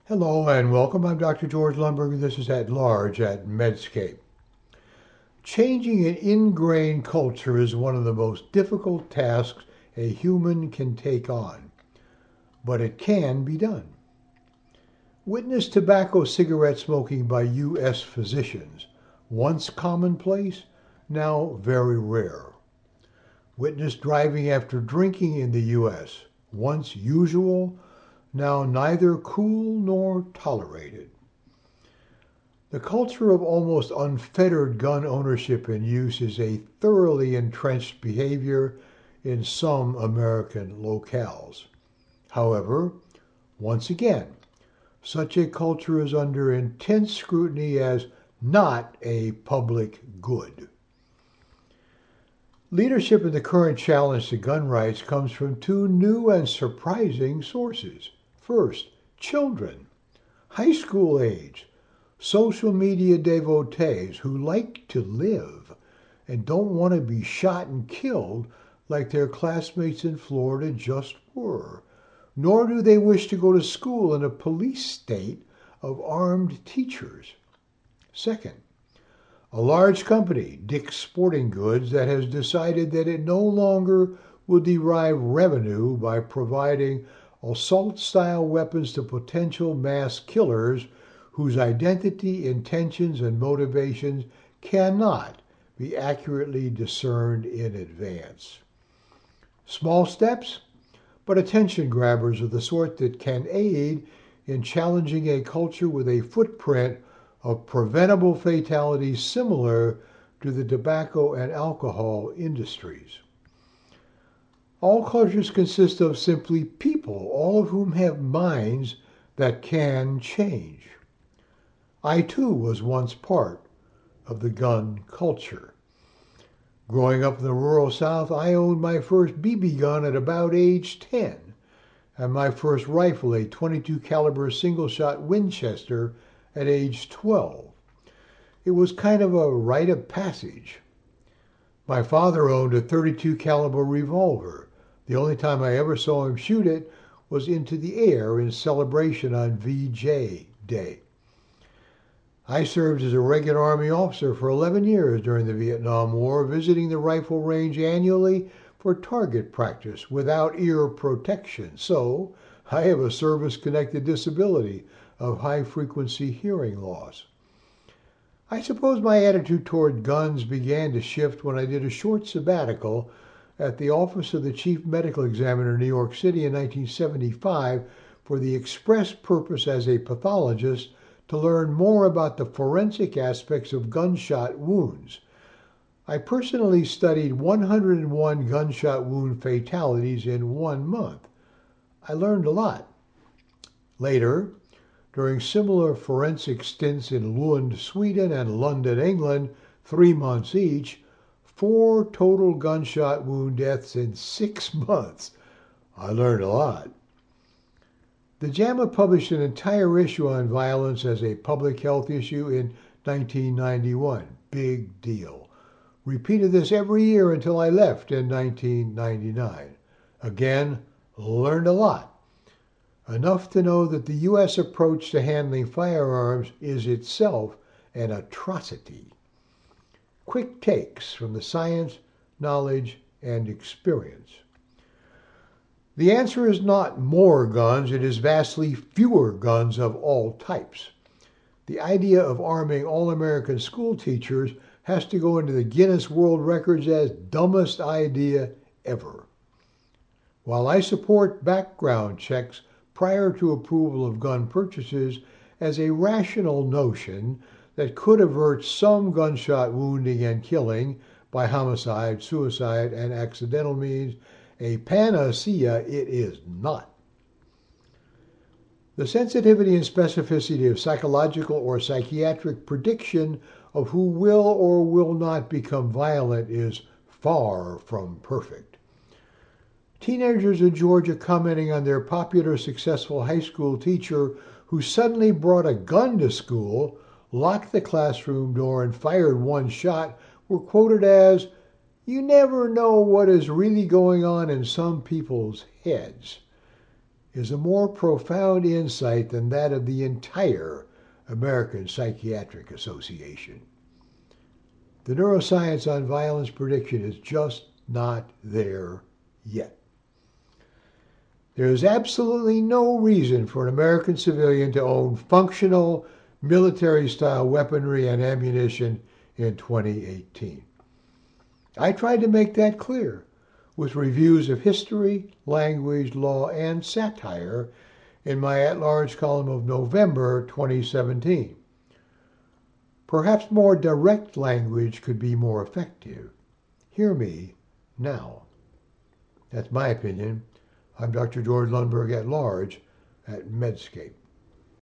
Hello and welcome. I'm Dr. George Lundberg. This is At Large at Medscape. Changing an ingrained culture is one of the most difficult tasks a human can take on, but it can be done. Witness tobacco cigarette smoking by U.S. physicians, once commonplace, now very rare. Witness driving after drinking in the U.S., once usual, now neither cool nor tolerated. The culture of almost unfettered gun ownership and use is a thoroughly entrenched behavior in some American locales. However, once again, such a culture is under intense scrutiny as not a public good. Leadership in the current challenge to gun rights comes from two new and surprising sources. First, children, high school age, social media devotees who like to live and don't want to be shot and killed like their classmates in Florida just were, nor do they wish to go to school in a police state of armed teachers. Second, a large company, Dick's Sporting Goods, that has decided that it no longer will derive revenue by providing assault-style weapons to potential mass killers whose identity, intentions, and motivations cannot be accurately discerned in advance. Small steps, but attention grabbers of the sort that can aid in challenging a culture with a footprint of preventable fatalities similar to the tobacco and alcohol industries. All cultures consist of simply people, all of whom have minds that can change. I too was once part of the gun culture. Growing up in the rural South, I owned my first BB gun at about age 10, and my first rifle, a .22 caliber single-shot Winchester, at age 12. It was kind of a rite of passage. My father owned a .32 caliber revolver. The only time I ever saw him shoot it was into the air in celebration on VJ Day. I served as a regular Army officer for 11 years during the Vietnam War, visiting the rifle range annually for target practice without ear protection. So I have a service-connected disability of high-frequency hearing loss. I suppose my attitude toward guns began to shift when I did a short sabbatical at the Office of the Chief Medical Examiner in New York City in 1975 for the express purpose as a pathologist to learn more about the forensic aspects of gunshot wounds. I personally studied 101 gunshot wound fatalities in 1 month. I learned a lot. Later, during similar forensic stints in Lund, Sweden and London, England, 3 months each, 4 total gunshot wound deaths in 6 months. I learned a lot. The JAMA published an entire issue on violence as a public health issue in 1991. Big deal. Repeated this every year until I left in 1999. Again, learned a lot. Enough to know that the U.S. approach to handling firearms is itself an atrocity. Quick takes from the science, knowledge, and experience. The answer is not more guns, it is vastly fewer guns of all types. The idea of arming all American school teachers has to go into the Guinness World Records as dumbest idea ever. While I support background checks prior to approval of gun purchases as a rational notion that could avert some gunshot wounding and killing by homicide, suicide, and accidental means, a panacea it is not. The sensitivity and specificity of psychological or psychiatric prediction of who will or will not become violent is far from perfect. Teenagers in Georgia commenting on their popular, successful high school teacher who suddenly brought a gun to school, locked the classroom door, and fired 1 shot were quoted as, "You never know what is really going on in some people's heads." is a more profound insight than that of the entire American Psychiatric Association. The neuroscience on violence prediction is just not there yet. There is absolutely no reason for an American civilian to own functional military-style weaponry and ammunition in 2018. I tried to make that clear with reviews of history, language, law, and satire in my at-large column of November 2017. Perhaps more direct language could be more effective. Hear me now. That's my opinion. I'm Dr. George Lundberg at large at Medscape.